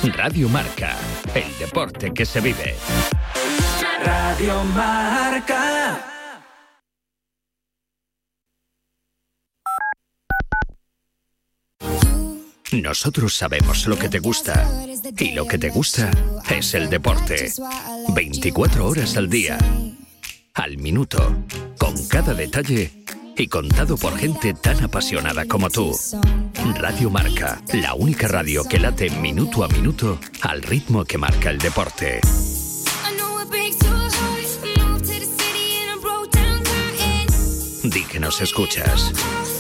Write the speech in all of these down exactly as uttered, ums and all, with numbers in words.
Radio Marca, el deporte que se vive. Radio Marca. Nosotros sabemos lo que te gusta, y lo que te gusta es el deporte. veinticuatro horas al día, al minuto, con cada detalle y contado por gente tan apasionada como tú. Radio Marca, la única radio que late minuto a minuto al ritmo que marca el deporte. Di que nos escuchas.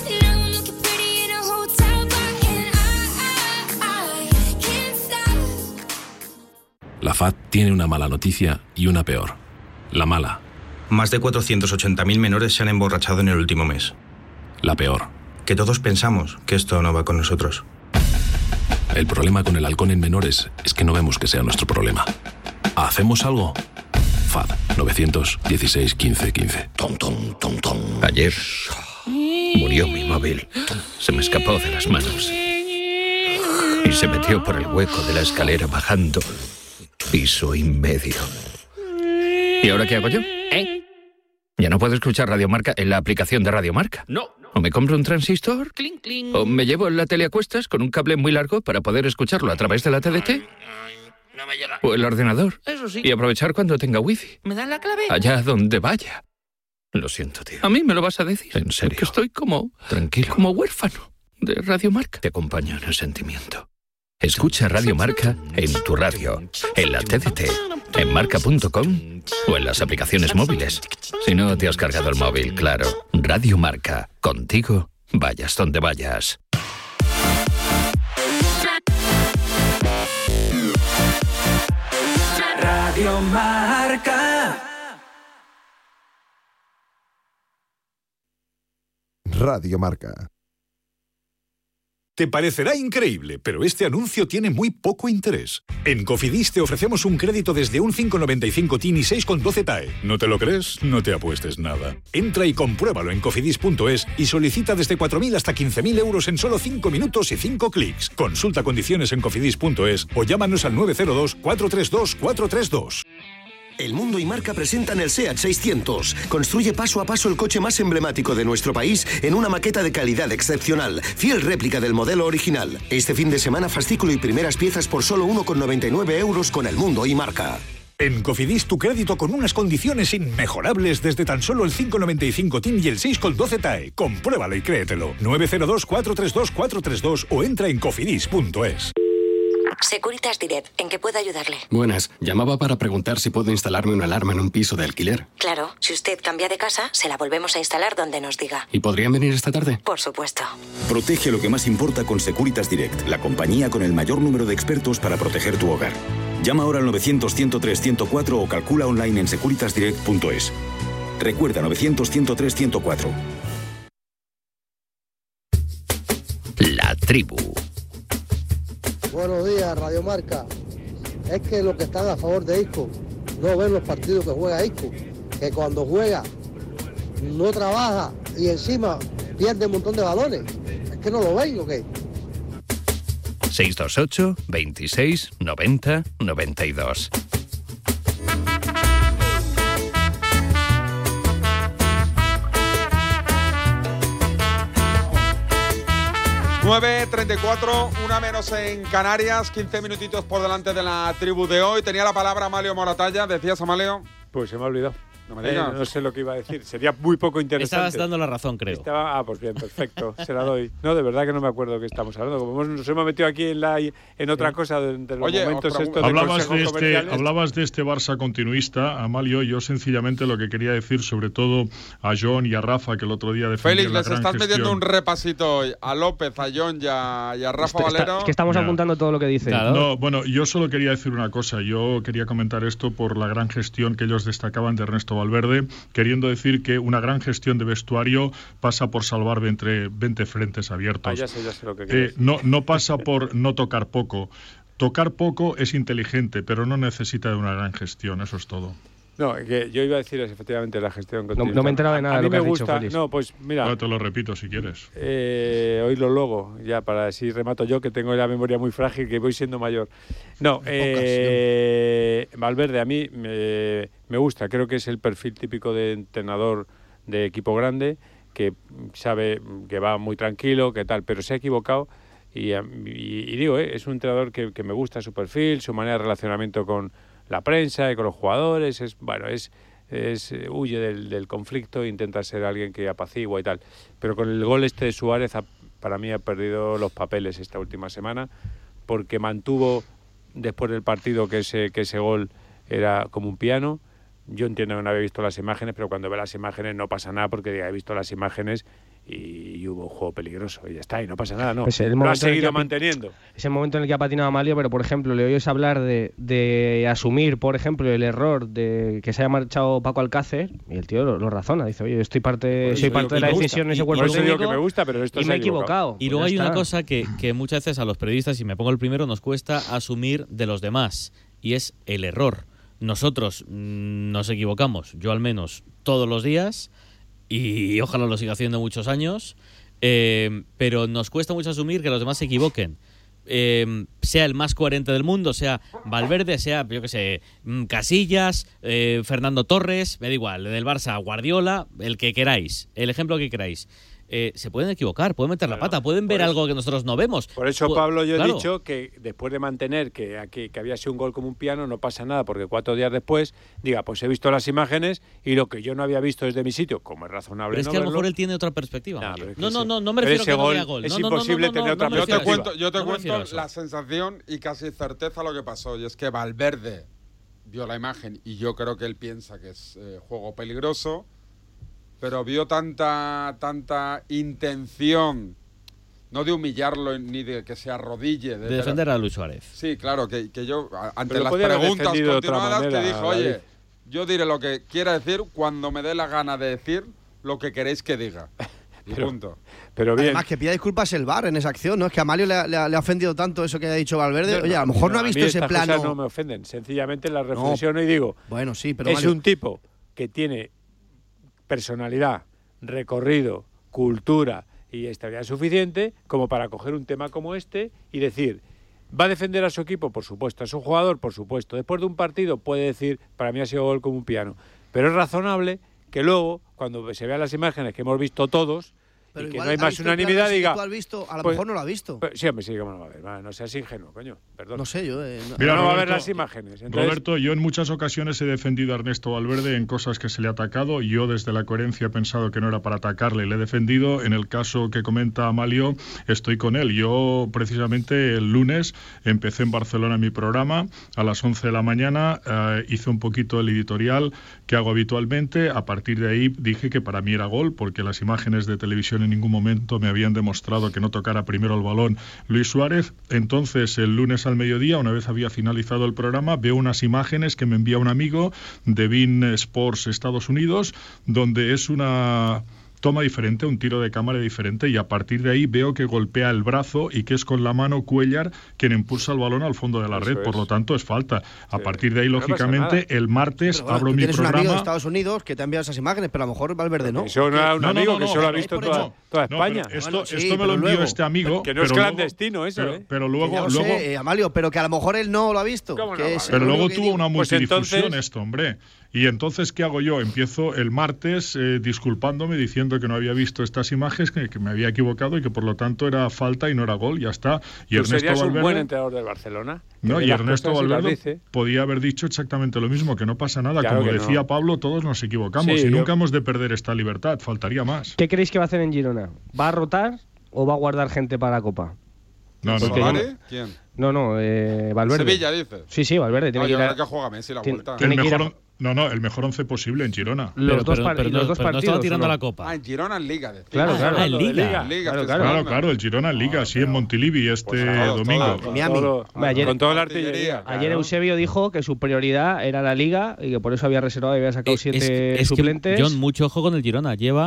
La F A D tiene una mala noticia y una peor. La mala. Más de cuatrocientos ochenta mil menores se han emborrachado en el último mes. La peor. Que todos pensamos que esto no va con nosotros. El problema con el alcohol en menores es que no vemos que sea nuestro problema. ¿Hacemos algo? F A D nueve dieciséis quince quince. Tom, tom, tom, tom. Ayer murió mi móvil. Se me escapó de las manos y se metió por el hueco de la escalera bajando piso y medio. ¿Y ahora qué hago yo? ¿Eh? ¿Ya no puedo escuchar Radio Marca en la aplicación de Radio Marca? No. ¿O me compro un transistor? Cling, cling. ¿O me llevo la tele a cuestas con un cable muy largo para poder escucharlo a través de la T D T? No me llega. ¿O el ordenador? Eso sí. Y aprovechar cuando tenga wifi. ¿Me dan la clave? Allá donde vaya. Lo siento, tío. ¿A mí me lo vas a decir? En serio. Que estoy como... Tranquilo. Como huérfano de Radio Marca. Te acompaño en el sentimiento. Escucha Radio Marca en tu radio, en la T D T, en marca punto com o en las aplicaciones móviles. Si no te has cargado el móvil, claro. Radio Marca. Contigo, vayas donde vayas. Radio Marca. Radio Marca. Te parecerá increíble, pero este anuncio tiene muy poco interés. En Cofidis te ofrecemos un crédito desde un cinco coma noventa y cinco T I N y seis coma doce T A E. ¿No te lo crees? No te apuestes nada. Entra y compruébalo en cofidis punto es y solicita desde cuatro mil hasta quince mil euros en solo cinco minutos y cinco clics. Consulta condiciones en cofidis punto es o llámanos al nueve cero dos, cuatro tres dos, cuatro tres dos. El Mundo y Marca presentan el SEAT seiscientos. Construye paso a paso el coche más emblemático de nuestro país en una maqueta de calidad excepcional, fiel réplica del modelo original. Este fin de semana, fascículo y primeras piezas por solo uno coma noventa y nueve euros con el Mundo y Marca. En Cofidis tu crédito con unas condiciones inmejorables desde tan solo el cinco coma noventa y cinco T I N y el seis coma doce T A E. Compruébalo y créetelo. nueve cero dos, cuatro tres dos, cuatro tres dos o entra en cofidis punto es. Securitas Direct, ¿en qué puedo ayudarle? Buenas, llamaba para preguntar si puedo instalarme una alarma en un piso de alquiler. Claro, si usted cambia de casa, se la volvemos a instalar donde nos diga. ¿Y podrían venir esta tarde? Por supuesto. Protege lo que más importa con Securitas Direct, la compañía con el mayor número de expertos para proteger tu hogar. Llama ahora al novecientos, ciento tres, ciento cuatro o calcula online en securitas direct punto es. Recuerda novecientos, ciento tres, ciento cuatro. La tribu. Buenos días, Radio Marca. Es que los que están a favor de Isco no ven los partidos que juega Isco, que cuando juega no trabaja y encima pierde un montón de balones. ¿Es que no lo ven o qué? seis dos ocho, veintiséis, noventa, noventa y dos. nueve treinta y cuatro, una menos en Canarias, quince minutitos por delante de la tribu de hoy. Tenía la palabra Amalio Moratalla. ¿Decías, Amalio? Pues se me ha olvidado. No me digas. Eh, no sé lo que iba a decir. Sería muy poco interesante. Estabas dando la razón, creo. Estaba, ah, pues bien, perfecto. Se la doy. No, de verdad que no me acuerdo qué estamos hablando. Como hemos, nos hemos metido aquí en, la, en otra cosa de, de los Oye, momentos estos hablabas de de, este, comerciales. hablabas de este Barça continuista, Amalio. Yo sencillamente lo que quería decir, sobre todo a John y a Rafa, que el otro día defendieron Félix, la les gran estás gestión. metiendo un repasito hoy a López, a John y a, y a Rafa Está, Valero. es que estamos Ya. apuntando todo lo que dice. Claro. No, bueno, yo solo quería decir una cosa. Yo quería comentar esto por la gran gestión que ellos destacaban de Ernesto Valverde, queriendo decir que una gran gestión de vestuario pasa por salvar veinte, veinte frentes abiertos. Ah, ya sé, ya sé lo que Eh, quieres. no, no pasa por no tocar poco. Tocar poco es inteligente, pero no necesita de una gran gestión, eso es todo. No, que yo iba a decir efectivamente la gestión continua. No, no me he enterado de nada a de lo mí que me has gusta, dicho, Félix. No, pues mira. Ahora te lo repito si quieres. Eh, oílo luego, ya para así remato yo, que tengo la memoria muy frágil, que voy siendo mayor. No, eh, Valverde a mí me, me gusta, creo que es el perfil típico de entrenador de equipo grande, que sabe que va muy tranquilo, que tal, pero se ha equivocado. Y, y, y digo, eh, es un entrenador que, que me gusta su perfil, su manera de relacionamiento con la prensa y con los jugadores, es bueno, es, es huye del, del conflicto, intenta ser alguien que apacigua y tal. Pero con el gol este de Suárez, ha, para mí ha perdido los papeles esta última semana, porque mantuvo después del partido que ese, que ese gol era como un piano. Yo entiendo que no había visto las imágenes, pero cuando ve las imágenes no pasa nada, porque he visto las imágenes y, y hubo un juego peligroso y ya está, y no pasa nada, no. Pues lo ha seguido ha, manteniendo. Es el momento en el que ha patinado Amalio, pero por ejemplo, le oyes hablar de, de asumir, por ejemplo, el error de que se haya marchado Paco Alcácer, y el tío lo, lo razona, dice, oye, yo estoy parte, soy parte de la decisión en ese cuerpo técnico. Digo que me gusta, pero esto y se me ha he equivocado. Y luego hay una cosa que, que muchas veces a los periodistas, y me pongo el primero, nos cuesta asumir de los demás, y es el error. Nosotros mmm, nos equivocamos, yo al menos, todos los días, y ojalá lo siga haciendo muchos años, eh, pero nos cuesta mucho asumir que los demás se equivoquen. Eh, sea el más coherente del mundo, sea Valverde, sea, yo qué sé, Casillas, eh, Fernando Torres, me da igual, del Barça, Guardiola, el que queráis, el ejemplo que queráis. Eh, se pueden equivocar, pueden meter la pata, pueden ver eso, algo que nosotros no vemos. Por eso, Pu- Pablo, yo claro. he dicho que después de mantener que, que, que había sido un gol como un piano, no pasa nada, porque cuatro días después diga, pues he visto las imágenes y lo que yo no había visto desde mi sitio, como es razonable. Pero es no que a lo verlo, mejor él tiene otra perspectiva. Nah, no, es que no, ese, no, no me refiero a que no vea gol. Es no, no, imposible no, no, tener no, otra no me Yo te refiero a cuento, eso. yo te No me cuento refiero a la eso. sensación y casi certeza lo que pasó, y es que Valverde vio la imagen y yo creo que él piensa que es eh, juego peligroso, pero vio tanta, tanta intención, no de humillarlo ni de que se arrodille. De, de defender pero, a Luis Suárez. Sí, claro, que, que yo, ante pero las preguntas continuadas, manera, que dijo, oye, David. yo diré lo que quiera decir cuando me dé la gana de decir lo que queréis que diga. Y pero, punto. Pero bien. Además, que pida disculpas el V A R en esa acción, ¿no? Es que a Amalio le, le, le ha ofendido tanto eso que ha dicho Valverde. No, Oye, a lo mejor no, no ha visto ese estas plano. Cosas no me ofenden, sencillamente las reflexiono no. y digo, bueno, sí, pero es Mario... un tipo que tiene personalidad, recorrido, cultura y estabilidad suficiente como para coger un tema como este y decir, ¿va a defender a su equipo? Por supuesto. ¿A su jugador? Por supuesto. Después de un partido puede decir, para mí ha sido gol como un piano. Pero es razonable que luego, cuando se vean las imágenes que hemos visto todos, pero y que no hay más unanimidad, diga... ¿Tú has visto? A lo pues, mejor no lo ha visto. Pues, sí, hombre, sí, cómo no va a ver. Va, no seas ingenuo, coño. Perdón. No sé, yo... Eh, no, Mira, no Roberto, va a ver las imágenes. Entonces... Roberto, yo en muchas ocasiones he defendido a Ernesto Valverde en cosas que se le ha atacado. Yo desde la coherencia he pensado que no era para atacarle, le he defendido. En el caso que comenta Amalio, estoy con él. Yo precisamente el lunes empecé en Barcelona mi programa a las once de la mañana, eh, hice un poquito el editorial que hago habitualmente. A partir de ahí dije que para mí era gol, porque las imágenes de televisión en ningún momento me habían demostrado que no tocara primero el balón Luis Suárez. Entonces, el lunes al mediodía, una vez había finalizado el programa, veo unas imágenes que me envía un amigo de beIN Sports Estados Unidos, donde es una toma diferente, un tiro de cámara diferente, y a partir de ahí veo que golpea el brazo y que es con la mano Cuéllar quien impulsa el balón al fondo de la red. Eso por es. Lo tanto es falta. A sí. partir de ahí, no lógicamente, el martes bueno, abro mi tienes programa. Un amigo de Estados Unidos que te ha enviado esas imágenes, pero a lo mejor Valverde no. Eso no era un no, amigo no, no, que solo no, ha visto no, toda, toda España. No, esto bueno, sí, esto me lo envió luego, este amigo. Que no es pero clandestino luego, eso, pero, ¿eh? pero luego, que luego sé, eh, Amalio, pero que a lo mejor él no lo ha visto. ¿Cómo que no? es pero luego que tuvo digo. una multidifusión pues entonces... esto, hombre. Y entonces, ¿qué hago yo? Empiezo el martes eh, disculpándome, diciendo que no había visto estas imágenes, que, que me había equivocado y que por lo tanto era falta y no era gol, ya está. Y ¿Tú Ernesto serías Valverde, un buen entrenador del Barcelona? No, y Ernesto Valverde podía haber dicho exactamente lo mismo, que no pasa nada. Claro, como decía no. Pablo, todos nos equivocamos sí, y yo... nunca hemos de perder esta libertad, faltaría más. ¿Qué creéis que va a hacer en Girona? ¿Va a rotar o va a guardar gente para la Copa? No, no. ¿Solari? ¿Quién? No, no, eh, Valverde. Sevilla, dices. Sí, sí, Valverde. Tiene no, que ir yo a... creo que juega Messi la tiene, vuelta. Tiene el que mejor, ir a... No, no, el mejor once posible en Girona. Los pero, dos, pero, par... pero, los no, dos pero partidos. no estaba tirando ¿no? la Copa. Ah, en Girona en Liga. Decía. Claro, claro. Ah, en Liga. Liga claro, claro, claro, claro, el Girona en Liga, sí, en Montilivi este pues todos, domingo. Todos, todos, Miami. Todo, ayer, con toda la artillería. Ayer claro. Eusebio dijo que su prioridad era la Liga y que por eso había reservado y había sacado es, siete es, es suplentes. Que, John, mucho ojo con el Girona. Lleva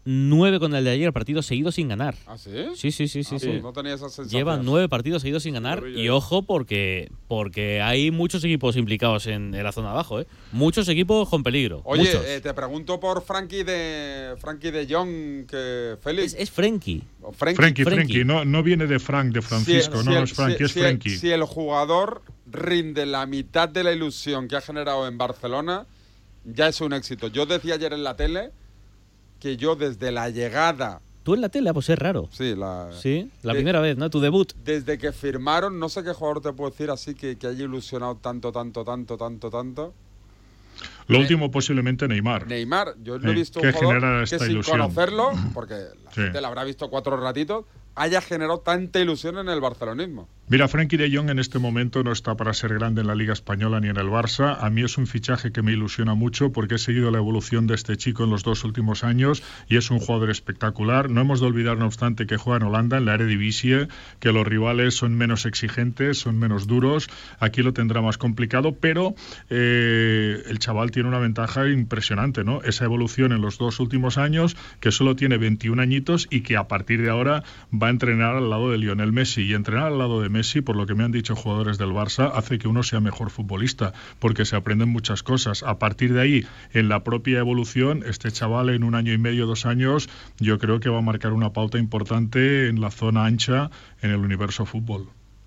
nueve con el de ayer, partidos seguidos sin ganar. ¿Ah, sí? Sí, sí, sí, sí. Ah, sí. pues no tenía esa sensación. Llevan nueve partidos seguidos sin ganar y ojo porque porque hay muchos equipos implicados en, en la zona de abajo, ¿eh? Muchos equipos con peligro. Oye, muchos. Eh, te pregunto por Frankie de Frankie de Jong, que Félix. Es, es Frenkie. Frankie, Frankie, Frankie. No, no viene de Frank, de Francisco, si, no, si no es Frankie, si, es si Frankie. El, si el jugador rinde la mitad de la ilusión que ha generado en Barcelona, ya es un éxito. Yo decía ayer en la tele que yo desde la llegada... ¿Tú en la tele? Pues es raro. Sí, la, sí, la de, primera vez, ¿no? Tu debut. Desde que firmaron, no sé qué jugador te puedo decir así que, que haya ilusionado tanto, tanto, tanto, tanto, tanto. Lo ne último posiblemente Neymar. Neymar, yo no he eh, visto un jugador que sin ilusión. conocerlo, porque la sí. gente la habrá visto cuatro ratitos, haya generado tanta ilusión en el barcelonismo. Mira, Frenkie de Jong en este momento no está para ser grande en la Liga Española ni en el Barça. A mí es un fichaje que me ilusiona mucho porque he seguido la evolución de este chico en los dos últimos años y es un jugador espectacular. No hemos de olvidar, no obstante, que juega en Holanda, en la Eredivisie, que los rivales son menos exigentes, son menos duros. Aquí lo tendrá más complicado, pero eh, el chaval tiene una ventaja impresionante, ¿no? Esa evolución en los dos últimos años, que solo tiene veintiún añitos y que a partir de ahora va a entrenar al lado de Lionel Messi. Y entrenar al lado de Messi, por lo que me han dicho jugadores del Barça, hace que uno sea mejor futbolista, porque se aprenden muchas cosas. A partir de ahí, en la propia evolución, este chaval en un año y medio, dos años, yo creo que va a marcar una pauta importante en la zona ancha en el universo fútbol.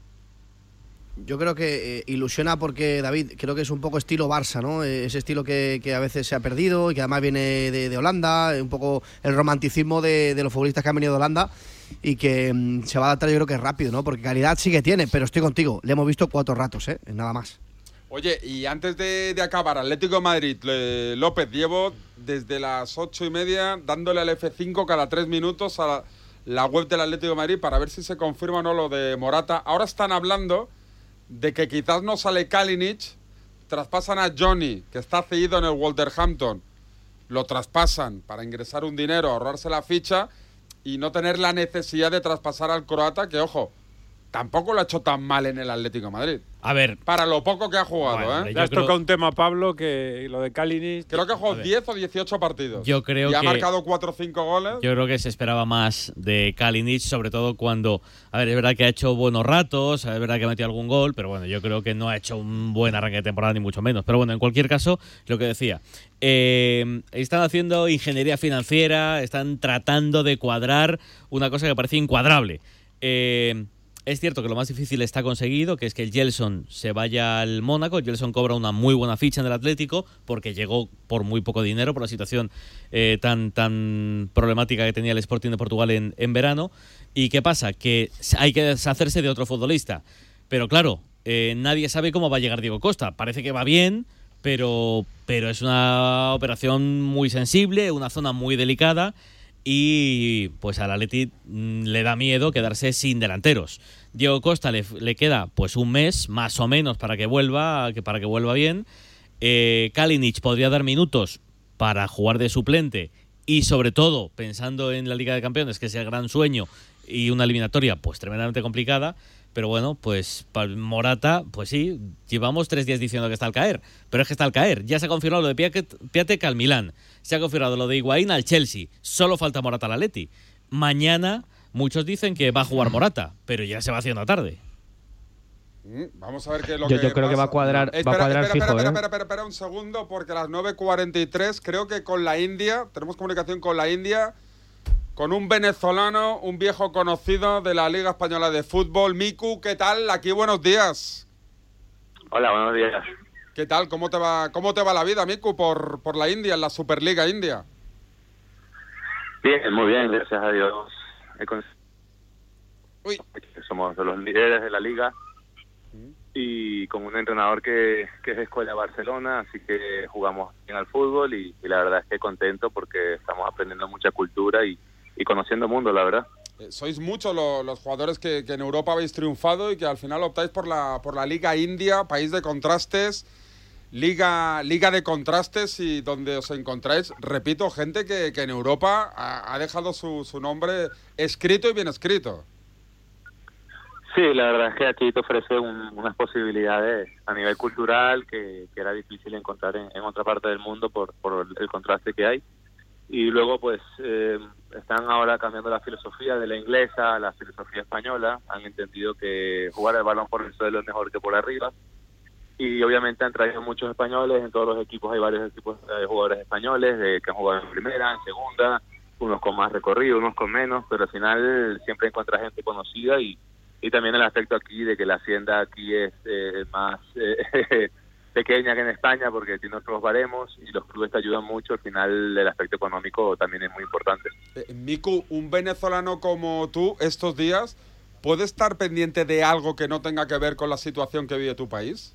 Yo creo que eh, ilusiona porque, David, creo que es un poco estilo Barça, ¿no? Eh, ese estilo que, que a veces se ha perdido y que además viene de, de Holanda, un poco el romanticismo de, de los futbolistas que han venido de Holanda y que mmm, se va a adaptar, yo creo que rápido, ¿no? Porque calidad sí que tiene, pero estoy contigo, le hemos visto cuatro ratos, ¿eh? Nada más. Oye, y antes de, de acabar, Atlético de Madrid, eh, López, llevo desde las ocho y media dándole al F cinco cada tres minutos a la, la web del Atlético de Madrid para ver si se confirma o no lo de Morata. Ahora están hablando de que quizás no sale Kalinic, traspasan a Johnny, que está cedido en el Wolverhampton, lo traspasan para ingresar un dinero, ahorrarse la ficha y no tener la necesidad de traspasar al croata, que ojo, tampoco lo ha hecho tan mal en el Atlético de Madrid. A ver, para lo poco que ha jugado, bueno, ¿eh? Ya has creo... tocado un tema, Pablo, que lo de Kalinic... Creo que ha jugado diez o dieciocho partidos. Yo creo y que... ha marcado cuatro o cinco goles. Yo creo que se esperaba más de Kalinic, sobre todo cuando... A ver, es verdad que ha hecho buenos ratos, es verdad que ha metido algún gol, pero bueno, yo creo que no ha hecho un buen arranque de temporada, ni mucho menos. Pero bueno, en cualquier caso, lo que decía, eh, están haciendo ingeniería financiera, están tratando de cuadrar una cosa que parece incuadrable. Eh... Es cierto que lo más difícil está conseguido, que es que el Gelson se vaya al Mónaco. El Gelson cobra una muy buena ficha en el Atlético porque llegó por muy poco dinero por la situación eh, tan tan problemática que tenía el Sporting de Portugal en, en verano. ¿Y qué pasa? Que hay que deshacerse de otro futbolista. Pero claro, eh, nadie sabe cómo va a llegar Diego Costa. Parece que va bien, pero, pero es una operación muy sensible, una zona muy delicada. Y pues al Atleti mmm, le da miedo quedarse sin delanteros. Diego Costa le, le queda pues un mes más o menos para que vuelva, que para que vuelva bien. Eh, Kalinic podría dar minutos para jugar de suplente y sobre todo pensando en la Liga de Campeones, que es el gran sueño y una eliminatoria pues tremendamente complicada. Pero bueno, pues para Morata, pues sí, llevamos tres días diciendo que está al caer, pero es que está al caer. Ya se ha confirmado lo de Piatek al Milán, se ha confirmado lo de Higuaín al Chelsea, solo falta Morata al Atleti. Mañana muchos dicen que va a jugar Morata, pero ya se va haciendo tarde. Vamos a ver qué es lo yo, que Yo creo pasa. que va a cuadrar, espera, va a cuadrar espera, fijo, espera, ¿eh? espera, espera, espera un segundo, porque a las nueve cuarenta y tres creo que con la India, tenemos comunicación con la India, con un venezolano, un viejo conocido de la Liga Española de Fútbol. Miku, ¿qué tal? Aquí buenos días. Hola, buenos días. ¿Qué tal? ¿Cómo te va, cómo te va la vida, Miku, por, por la India, en la Superliga India? Bien, muy bien, gracias a Dios. Uy. Somos los líderes de la liga y con un entrenador que, que es de Escuela Barcelona, así que jugamos bien al fútbol y, y la verdad es que contento porque estamos aprendiendo mucha cultura y, y conociendo el mundo, la verdad. Eh, sois muchos lo, los jugadores que, que en Europa habéis triunfado y que al final optáis por la por la Liga India, país de contrastes, liga liga de contrastes y donde os encontráis, repito, gente que, que en Europa ha, ha dejado su, su nombre escrito y bien escrito. Sí, la verdad es que aquí te ofrece un, unas posibilidades a nivel cultural que, que era difícil encontrar en, en otra parte del mundo por, por el contraste que hay. Y luego pues eh, están ahora cambiando la filosofía de la inglesa a la filosofía española. Han entendido que jugar el balón por el suelo es mejor que por arriba. Y obviamente han traído muchos españoles. En todos los equipos hay varios equipos de jugadores españoles de, que han jugado en primera, en segunda, unos con más recorrido, unos con menos, pero al final siempre encuentra gente conocida. Y, y también el aspecto aquí de que la hacienda aquí es eh, más... Eh, pequeña que en España porque tiene otros baremos y los clubes te ayudan mucho. Al final el aspecto económico también es muy importante. Eh, Miku, un venezolano como tú estos días, ¿puede estar pendiente de algo que no tenga que ver con la situación que vive tu país?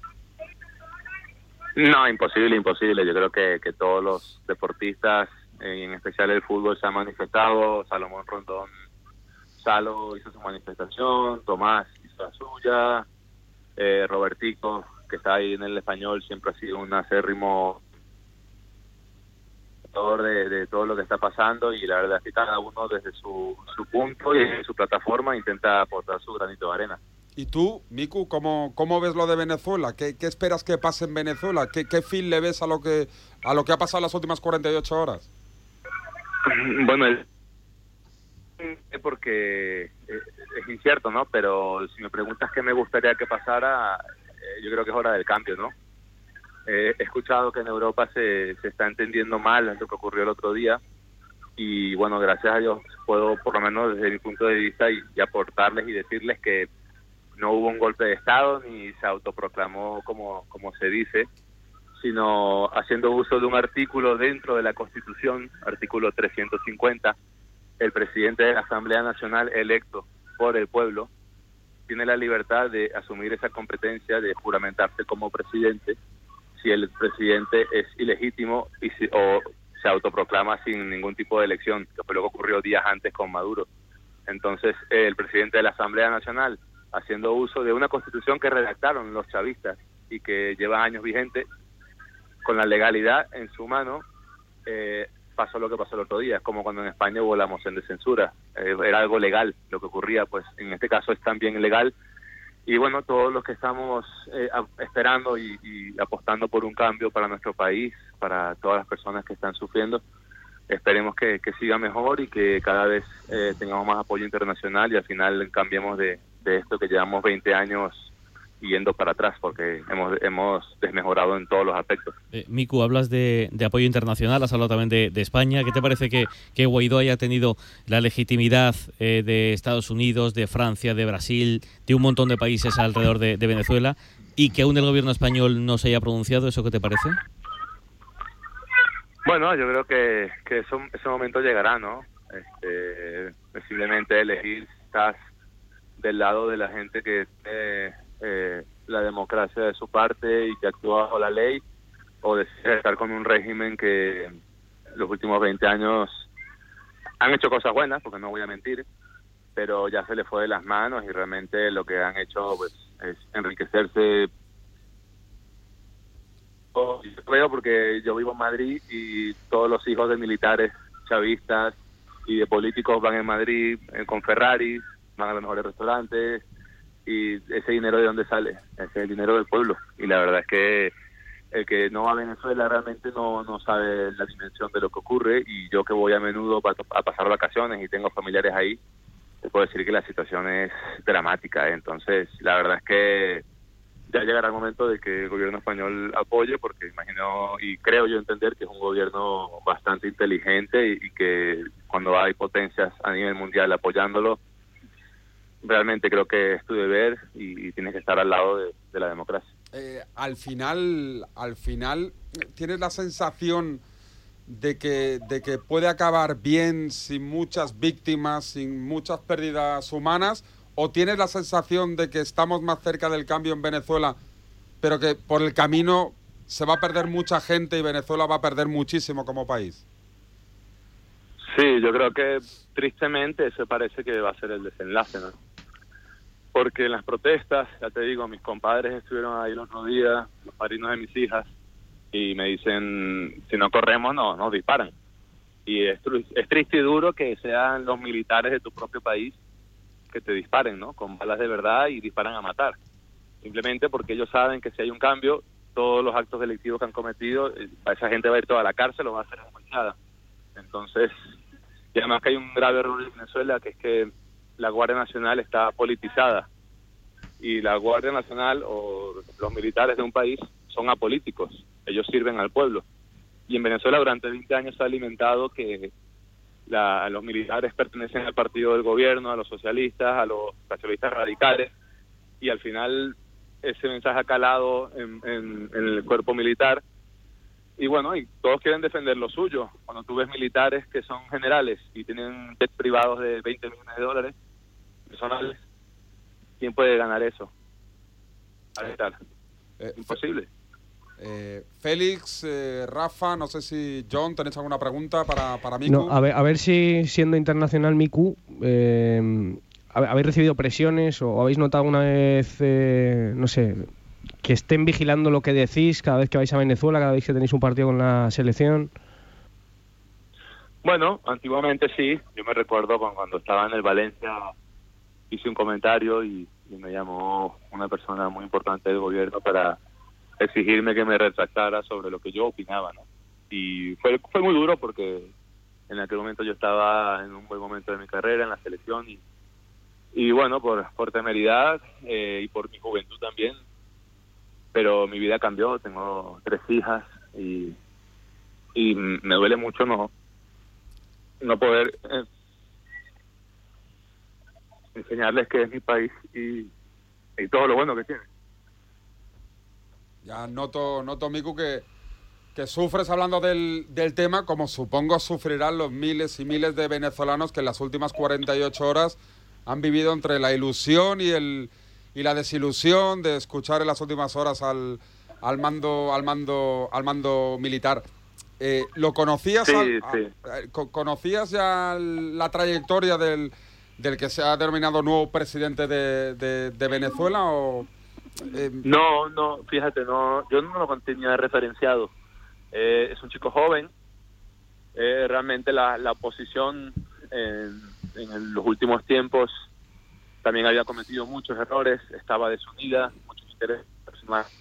No, imposible, imposible. Yo creo que, que todos los deportistas, eh, en especial el fútbol, se han manifestado. Salomón Rondón, Salo hizo su manifestación, Tomás hizo la suya, eh, Robertico, que está ahí en el Español, siempre ha sido un acérrimo de, de todo lo que está pasando, y la verdad es que cada uno desde su, su punto y desde su plataforma intenta aportar su granito de arena. ¿Y tú, Miku, cómo, cómo ves lo de Venezuela? ¿Qué, qué esperas que pase en Venezuela? ¿Qué, qué fin le ves a lo que a lo que ha pasado las últimas cuarenta y ocho horas? Bueno, el... porque es incierto, ¿no? Pero si me preguntas qué me gustaría que pasara, yo creo que es hora del cambio, ¿no? Eh, he escuchado que en Europa se, se está entendiendo mal lo que ocurrió el otro día, y bueno, gracias a Dios puedo, por lo menos desde mi punto de vista, y, y aportarles y decirles que no hubo un golpe de Estado ni se autoproclamó como, como se dice, sino haciendo uso de un artículo dentro de la Constitución, artículo trescientos cincuenta, el presidente de la Asamblea Nacional electo por el pueblo tiene la libertad de asumir esa competencia de juramentarse como presidente si el presidente es ilegítimo y si, o se autoproclama sin ningún tipo de elección, que fue lo que ocurrió días antes con Maduro. Entonces, eh, el presidente de la Asamblea Nacional, haciendo uso de una constitución que redactaron los chavistas y que lleva años vigente, con la legalidad en su mano, eh, pasó lo que pasó el otro día. Es como cuando en España hubo la moción de censura, eh, era algo legal lo que ocurría, pues en este caso es también legal. Y bueno, todos los que estamos eh, a, esperando y, y apostando por un cambio para nuestro país, para todas las personas que están sufriendo, esperemos que, que siga mejor y que cada vez eh, tengamos más apoyo internacional y al final cambiemos de, de esto que llevamos veinte años yendo para atrás, porque hemos hemos desmejorado en todos los aspectos. Eh, Miku, hablas de, de apoyo internacional, has hablado también de, de España. ¿Qué te parece que, que Guaidó haya tenido la legitimidad eh, de Estados Unidos, de Francia, de Brasil, de un montón de países alrededor de, de Venezuela, y que aún el gobierno español no se haya pronunciado? ¿Eso qué te parece? Bueno, yo creo que, que eso, ese momento llegará, ¿no? Este, posiblemente elegir, estás del lado de la gente que eh, eh, la democracia de su parte y que actúa bajo la ley, o decide estar con un régimen que los últimos veinte años han hecho cosas buenas, porque no voy a mentir, pero ya se le fue de las manos y realmente lo que han hecho pues es enriquecerse. Yo creo, porque yo vivo en Madrid y todos los hijos de militares chavistas y de políticos van en Madrid eh, con Ferrari, van a los mejores restaurantes, y ese dinero, ¿de dónde sale? Ese es el dinero del pueblo, y la verdad es que el que no va a Venezuela realmente no, no sabe la dimensión de lo que ocurre, y yo que voy a menudo pa- a pasar vacaciones y tengo familiares ahí, te puedo decir que la situación es dramática. Entonces la verdad es que ya llegará el momento de que el gobierno español apoye, porque imagino y creo yo entender que es un gobierno bastante inteligente y, y que cuando hay potencias a nivel mundial apoyándolo, realmente creo que es tu deber y, y tienes que estar al lado de, de la democracia. Eh, al final, al final, ¿tienes la sensación de que, de que puede acabar bien, sin muchas víctimas, sin muchas pérdidas humanas? ¿O tienes la sensación de que estamos más cerca del cambio en Venezuela, pero que por el camino se va a perder mucha gente y Venezuela va a perder muchísimo como país? Sí, yo creo que tristemente eso parece que va a ser el desenlace, ¿no? Porque en las protestas, ya te digo, mis compadres estuvieron ahí el otro día, los padrinos de mis hijas, y me dicen, si no corremos, no, nos disparan. Y es, es triste y duro que sean los militares de tu propio país que te disparen, ¿no? Con balas de verdad y disparan a matar. Simplemente porque ellos saben que si hay un cambio, todos los actos delictivos que han cometido, a esa gente va a ir toda a la cárcel o va a ser enjuiciada. Entonces, y además que hay un grave error en Venezuela, que es que la Guardia Nacional está politizada. Y la Guardia Nacional o los militares de un país son apolíticos. Ellos sirven al pueblo. Y en Venezuela durante veinte años se ha alimentado que la, los militares pertenecen al partido del gobierno, a los socialistas, a los nacionalistas radicales. Y al final ese mensaje ha calado en, en, en el cuerpo militar. Y bueno, y todos quieren defender lo suyo. Cuando tú ves militares que son generales y tienen jets privados de veinte millones de dólares personales, ¿quién puede ganar eso? A ver, tal. Eh, Imposible. Eh, Félix, eh, Rafa, no sé si John, ¿tenéis alguna pregunta para, para Miku? No, a ver, a ver si siendo internacional Miku, eh, ¿habéis recibido presiones o habéis notado alguna vez, eh, no sé, que estén vigilando lo que decís cada vez que vais a Venezuela, cada vez que tenéis un partido con la selección? Bueno, antiguamente sí. Yo me recuerdo con, cuando estaba en el Valencia, hice un comentario y, y me llamó una persona muy importante del gobierno para exigirme que me retractara sobre lo que yo opinaba, ¿no? Y fue fue muy duro porque en aquel momento yo estaba en un buen momento de mi carrera en la selección y, y bueno, por, por temeridad eh, y por mi juventud también, pero mi vida cambió, tengo tres hijas y, y me duele mucho no, no poder eh, enseñarles que es mi país y, y todo lo bueno que tiene. Ya noto, noto Miku, que, que sufres hablando del, del tema, como supongo sufrirán los miles y miles de venezolanos que en las últimas cuarenta y ocho horas han vivido entre la ilusión y el y la desilusión de escuchar en las últimas horas al, al mando al mando al mando militar. Eh, ¿Lo conocías? Sí, al, sí. A, ¿Conocías ya la trayectoria del, del que se ha denominado nuevo presidente de, de, de Venezuela o...? Eh... No, no, fíjate, no, yo no lo tenía referenciado. Eh, es un chico joven. Eh, realmente la, la oposición en, en los últimos tiempos también había cometido muchos errores, estaba desunida, muchos intereses personales.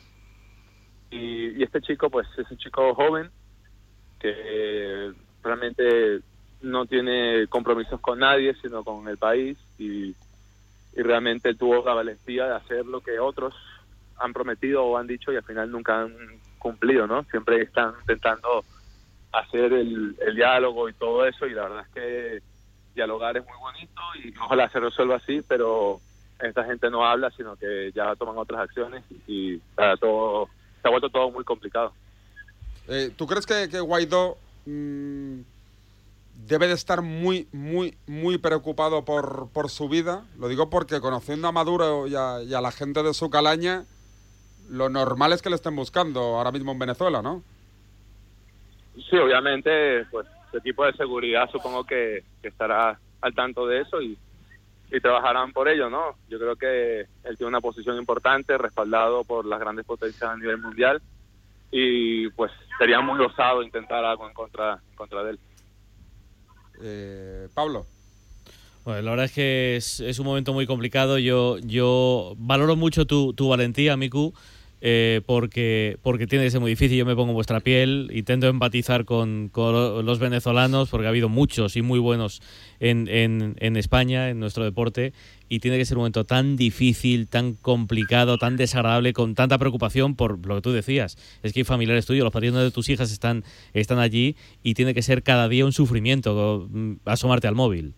Y, y este chico, pues, es un chico joven que eh, realmente no tiene compromisos con nadie, sino con el país y y realmente tuvo la valentía de hacer lo que otros han prometido o han dicho y al final nunca han cumplido, ¿no? Siempre están intentando hacer el, el diálogo y todo eso y la verdad es que dialogar es muy bonito y ojalá se resuelva así, pero esta gente no habla, sino que ya toman otras acciones y uh, todo se ha vuelto todo muy complicado. Eh, ¿Tú crees que, que Guaidó mmm, debe de estar muy, muy, muy preocupado por, por su vida? Lo digo porque conociendo a Maduro y a, y a la gente de su calaña, lo normal es que le estén buscando ahora mismo en Venezuela, ¿no? Sí, obviamente, pues el equipo de seguridad supongo que, que estará al tanto de eso y, y trabajarán por ello, ¿no? Yo creo que él tiene una posición importante, respaldado por las grandes potencias a nivel mundial y pues sería muy osado intentar algo en contra, en contra de él. Eh, Pablo. Bueno, la verdad es que es, es un momento muy complicado. Yo yo valoro mucho tu, tu valentía, Miku, eh, porque porque tiene que ser muy difícil. Yo me pongo en vuestra piel, intento empatizar con, con los venezolanos, porque ha habido muchos y muy buenos en, en, en España, en nuestro deporte, y tiene que ser un momento tan difícil, tan complicado, tan desagradable, con tanta preocupación por lo que tú decías. Es que hay familiares tuyos, los padrinos de tus hijas están, están allí y tiene que ser cada día un sufrimiento asomarte al móvil.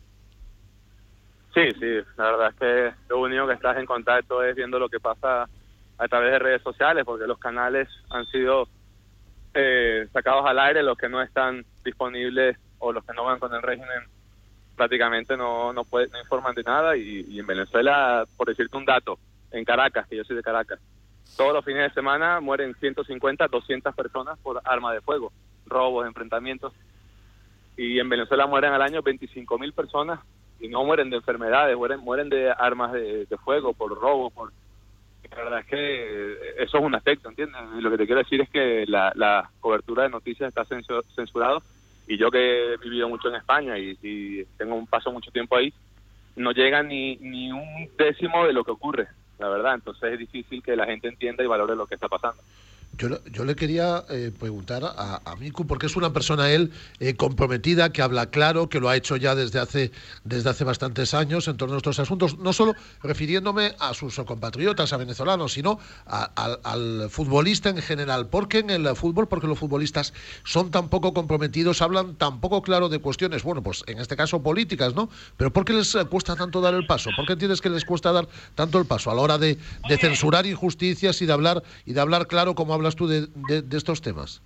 Sí, sí, la verdad es que lo único que estás en contacto es viendo lo que pasa a través de redes sociales, porque los canales han sido eh, sacados al aire, los que no están disponibles o los que no van con el régimen prácticamente no no, puede, no informan de nada y, y en Venezuela, por decirte un dato, en Caracas, que yo soy de Caracas, todos los fines de semana mueren ciento cincuenta, doscientas personas por arma de fuego, robos, enfrentamientos, y en Venezuela mueren al año veinticinco mil personas y no mueren de enfermedades, mueren mueren de armas de, de fuego, por robo, por... La verdad es que eso es un aspecto, ¿entiendes? Y lo que te quiero decir es que la, la cobertura de noticias está censurado y yo que he vivido mucho en España y, y tengo un paso mucho tiempo ahí, no llega ni, ni un décimo de lo que ocurre, la verdad. Entonces es difícil que la gente entienda y valore lo que está pasando. yo, yo le quería eh, preguntar a, a Miku, porque es una persona él eh, comprometida, que habla claro, que lo ha hecho ya desde hace desde hace bastantes años en torno a estos asuntos, no solo refiriéndome a sus compatriotas, a venezolanos, sino a, a, al futbolista en general. ¿Por qué en el fútbol? Porque los futbolistas son tan poco comprometidos, hablan tan poco claro de cuestiones, bueno, pues en este caso políticas, ¿no? Pero ¿por qué les cuesta tanto dar el paso? ¿Por qué entiendes que les cuesta dar tanto el paso a la hora de, de censurar injusticias y de hablar y de hablar claro como hablas tú de, de, de estos temas?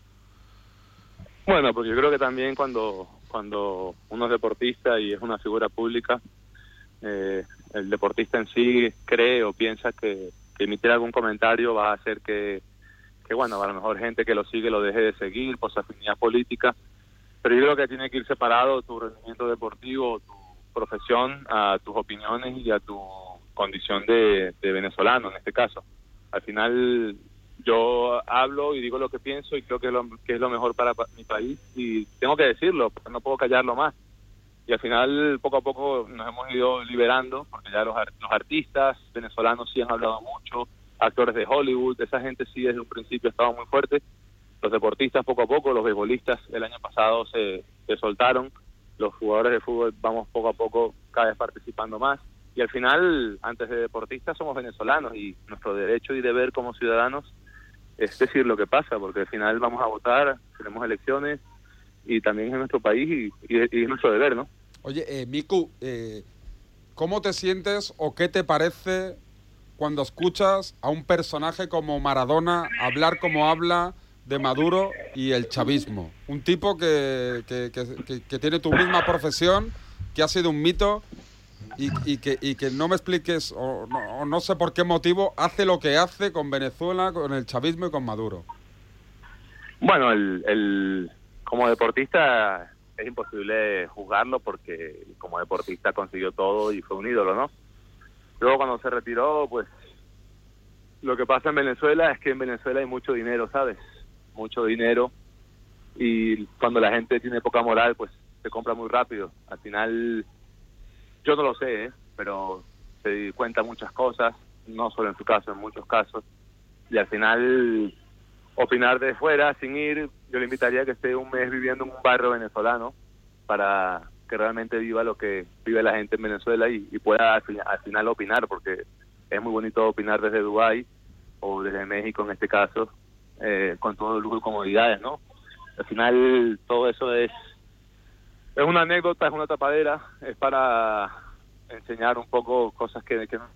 Bueno, pues yo creo que también cuando cuando uno es deportista y es una figura pública, eh, el deportista en sí cree o piensa que, que emitir algún comentario va a hacer que, que, bueno, a lo mejor gente que lo sigue lo deje de seguir por su afinidad política, pero yo creo que tiene que ir separado tu rendimiento deportivo, tu profesión, a tus opiniones y a tu condición de, de venezolano en este caso. Al final yo hablo y digo lo que pienso y creo que es lo, que es lo mejor para pa- mi país y tengo que decirlo, porque no puedo callarlo más. Y al final poco a poco nos hemos ido liberando, porque ya los, los artistas venezolanos sí han hablado mucho, actores de Hollywood, esa gente sí desde un principio estaba muy fuerte. Los deportistas poco a poco, los beisbolistas el año pasado se, se soltaron, los jugadores de fútbol vamos poco a poco cada vez participando más. Y al final, antes de deportistas, somos venezolanos y nuestro derecho y deber como ciudadanos es decir lo que pasa, porque al final vamos a votar, tenemos elecciones y también es nuestro país y, y, y es nuestro deber, ¿no? Oye, eh, Miku, eh, ¿cómo te sientes o qué te parece cuando escuchas a un personaje como Maradona hablar como habla de Maduro y el chavismo? Un tipo que, que, que, que, que tiene tu misma profesión, que ha sido un mito y, y, que, y que no me expliques, o no, o no sé por qué motivo, hace lo que hace con Venezuela, con el chavismo y con Maduro. Bueno, el, el como deportista es imposible juzgarlo porque como deportista consiguió todo y fue un ídolo, ¿no? Luego cuando se retiró, pues lo que pasa en Venezuela es que en Venezuela hay mucho dinero, ¿sabes? Mucho dinero y cuando la gente tiene poca moral, pues se compra muy rápido. Al final, yo no lo sé, ¿eh? Pero se cuenta muchas cosas, no solo en su caso, en muchos casos, y al final opinar de fuera sin ir, yo le invitaría a que esté un mes viviendo en un barrio venezolano para que realmente viva lo que vive la gente en Venezuela y, y pueda al, fin, al final opinar, porque es muy bonito opinar desde Dubái o desde México en este caso, eh, con todo el lujo y comodidades, ¿no? Al final todo eso es es una anécdota, es una tapadera, es para enseñar un poco cosas que, que no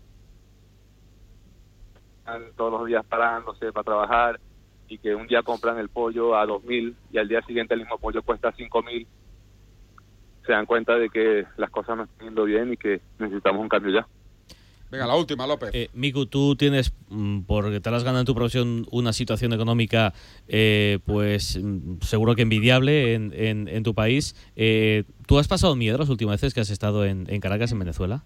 están todos los días parándose para trabajar y que un día compran el pollo a dos mil y al día siguiente el mismo pollo cuesta cinco mil. Se dan cuenta de que las cosas no están yendo bien y que necesitamos un cambio ya. Venga, la última, López. Eh, Miku, tú tienes, porque te las ganas en tu profesión, una situación económica, eh, pues seguro que envidiable en, en, en tu país. Eh, ¿Tú has pasado miedo las últimas veces que has estado en, en Caracas, en Venezuela?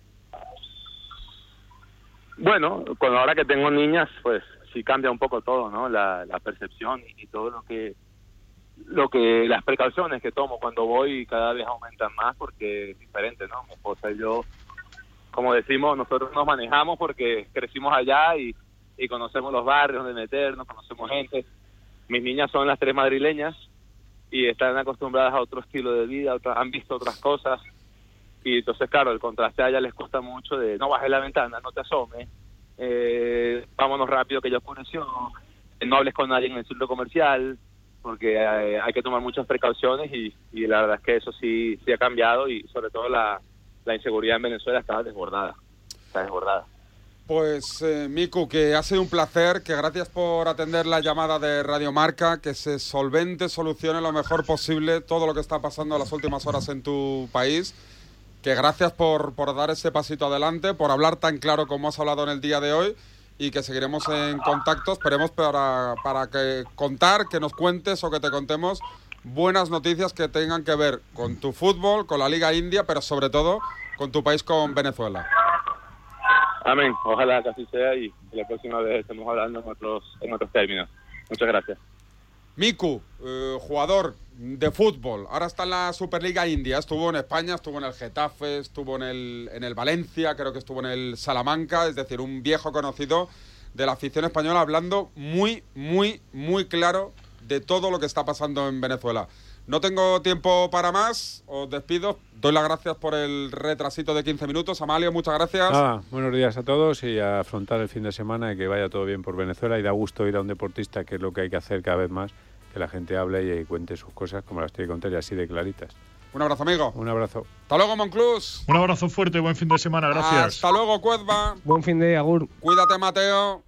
Bueno, cuando ahora que tengo niñas, pues sí cambia un poco todo, ¿no? La, la percepción y, y todo lo que, lo que, las precauciones que tomo cuando voy cada vez aumentan más porque es diferente, ¿no? Mi esposa y yo, como decimos, nosotros nos manejamos porque crecimos allá y, y conocemos los barrios donde meternos, conocemos gente. Mis niñas son las tres madrileñas y están acostumbradas a otro estilo de vida, otra, han visto otras cosas y entonces, claro, el contraste a ellas les cuesta mucho de no bajes la ventana, no te asomes, eh, vámonos rápido que ya oscureció, no hables con nadie en el centro comercial, porque eh, hay que tomar muchas precauciones y, y la verdad es que eso sí, sí ha cambiado y sobre todo la la inseguridad en Venezuela está desbordada, está desbordada. Pues, eh, Miku, que ha sido un placer, que gracias por atender la llamada de Radio Marca, que se solvente, solucione lo mejor posible todo lo que está pasando en las últimas horas en tu país, que gracias por, por dar ese pasito adelante, por hablar tan claro como has hablado en el día de hoy y que seguiremos en contacto, esperemos para, para que contar, que nos cuentes o que te contemos buenas noticias que tengan que ver con tu fútbol, con la Liga India, pero sobre todo con tu país, con Venezuela. Amén, ojalá que así sea y la próxima vez estemos hablando en otros, en otros términos. Muchas gracias. Miku, eh, jugador de fútbol, ahora está en la Superliga India, estuvo en España, estuvo en el Getafe, estuvo en el, en el Valencia, creo que estuvo en el Salamanca, es decir, un viejo conocido de la afición española, hablando muy, muy, muy claro de todo lo que está pasando en Venezuela. No tengo tiempo para más, os despido. Doy las gracias por el retrasito de quince minutos. Amalio, muchas gracias. Ah, buenos días a todos y a afrontar el fin de semana y que vaya todo bien por Venezuela. Y da gusto ir a un deportista, que es lo que hay que hacer cada vez más, que la gente hable y cuente sus cosas como las tiene que contar y así de claritas. Un abrazo, amigo. Un abrazo. Hasta luego, Monclús. Un abrazo fuerte, buen fin de semana, gracias. Hasta luego, Cuezba. Buen fin de agur. Cuídate, Mateo.